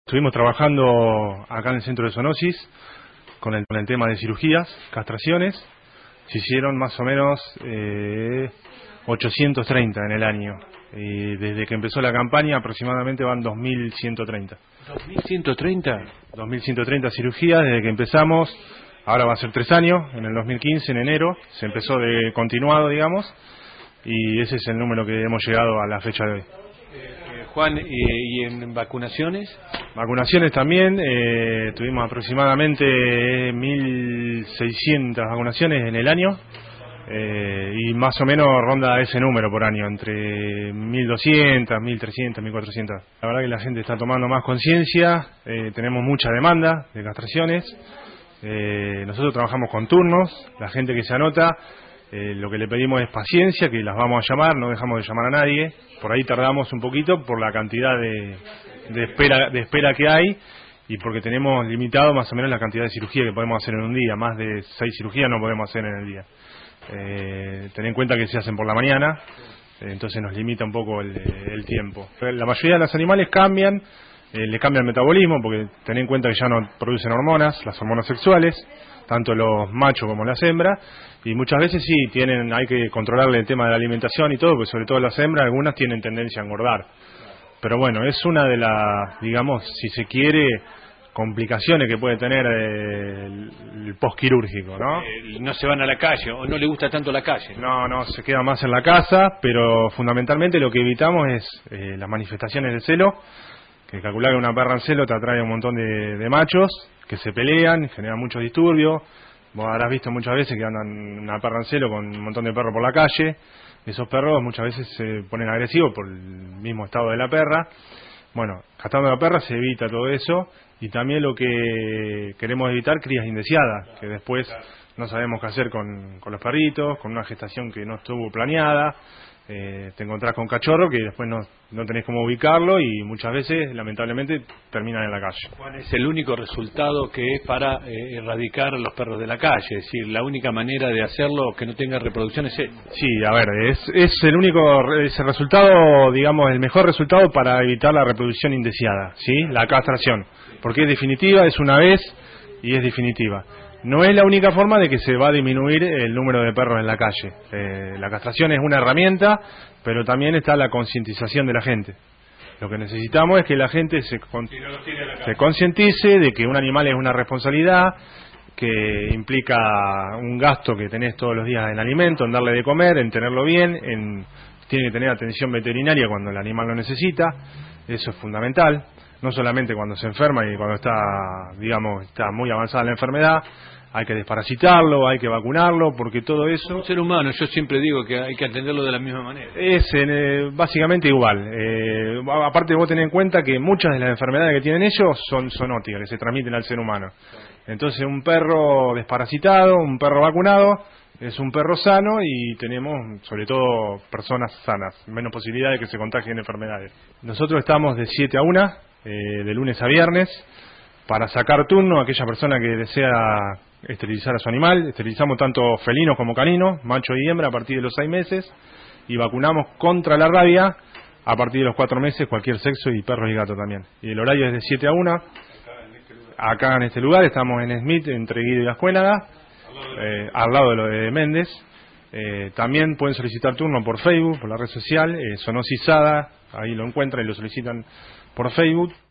Estuvimos trabajando acá en el centro de zoonosis con el tema de cirugías, castraciones. Se hicieron más o menos 830 en el año. Y desde que empezó la campaña aproximadamente van 2.130. ¿2.130? 2.130 cirugías desde que empezamos. Ahora va a ser 3 años, en el 2015, en enero. Se empezó de continuado, digamos. Y ese es el número que hemos llegado a la fecha de hoy. Juan, ¿y en vacunaciones? Vacunaciones también, tuvimos aproximadamente 1.600 vacunaciones en el año, y más o menos ronda ese número por año, entre 1.200, 1.300, 1.400. La verdad que la gente está tomando más conciencia, tenemos mucha demanda de castraciones, nosotros trabajamos con turnos, la gente que se anota, lo que le pedimos es paciencia, que las vamos a llamar, no dejamos de llamar a nadie. Por ahí tardamos un poquito por la cantidad de espera que hay y porque tenemos limitado más o menos la cantidad de cirugía que podemos hacer en un día. Más de 6 cirugías no podemos hacer en el día. Ten en cuenta que se hacen por la mañana, entonces nos limita un poco el tiempo. La mayoría de los animales cambian, le cambia el metabolismo porque ten en cuenta que ya no producen hormonas, las hormonas sexuales, tanto los machos como las hembras, y muchas veces sí hay que controlarle el tema de la alimentación y todo, porque sobre todo las hembras, algunas tienen tendencia a engordar. Pero bueno, es una de las, digamos, si se quiere, complicaciones que puede tener el postquirúrgico, ¿no? No se van a la calle, o no le gusta tanto la calle. No, se queda más en la casa, pero fundamentalmente lo que evitamos es las manifestaciones de celo, que calcular que una perra en celo te atrae a un montón de machos que se pelean, generan mucho disturbio. Vos habrás visto muchas veces que andan una perra en celo con un montón de perros por la calle. Esos perros muchas veces se ponen agresivos por el mismo estado de la perra. Bueno, castrando a la perra se evita todo eso, y también lo que queremos evitar, crías indeseadas, que después no sabemos qué hacer con los perritos, con una gestación que no estuvo planeada. Te encontrás con cachorro que después no tenés cómo ubicarlo y muchas veces lamentablemente terminan en la calle. ¿Cuál es el único resultado que es para erradicar a los perros de la calle? Es decir, la única manera de hacerlo que no tenga reproducción es esta. Sí, a ver, es el único, es el resultado, digamos, el mejor resultado para evitar la reproducción indeseada, ¿sí? La castración, porque es definitiva, es una vez y es definitiva. No es la única forma de que se va a disminuir el número de perros en la calle. La castración es una herramienta, pero también está la concientización de la gente. Lo que necesitamos es que la gente se concientice de que un animal es una responsabilidad, que implica un gasto que tenés todos los días en alimento, en darle de comer, en tenerlo bien, tiene que tener atención veterinaria cuando el animal lo necesita. Eso es fundamental. No solamente cuando se enferma y cuando está muy avanzada la enfermedad, hay que desparasitarlo, hay que vacunarlo, porque todo eso... Un ser humano, yo siempre digo que hay que atenderlo de la misma manera. Es básicamente igual. Aparte vos tenés en cuenta que muchas de las enfermedades que tienen ellos son zoonóticas, que se transmiten al ser humano. Entonces un perro desparasitado, un perro vacunado, es un perro sano y tenemos, sobre todo, personas sanas, menos posibilidad de que se contagien enfermedades. Nosotros estamos de 7 a 1, de lunes a viernes, para sacar turno a aquella persona que desea esterilizar a su animal. Esterilizamos tanto felinos como caninos, macho y hembra, a partir de los 6 meses, y vacunamos contra la rabia a partir de los 4 meses, cualquier sexo, y perros y gatos también. Y el horario es de 7 a 1, acá en este lugar, estamos en Smith, entre Guido y Ascuénaga, al lado de lo de Méndez. También pueden solicitar turno por Facebook, por la red social, Zoonosis Sada, ahí lo encuentran y lo solicitan por Facebook.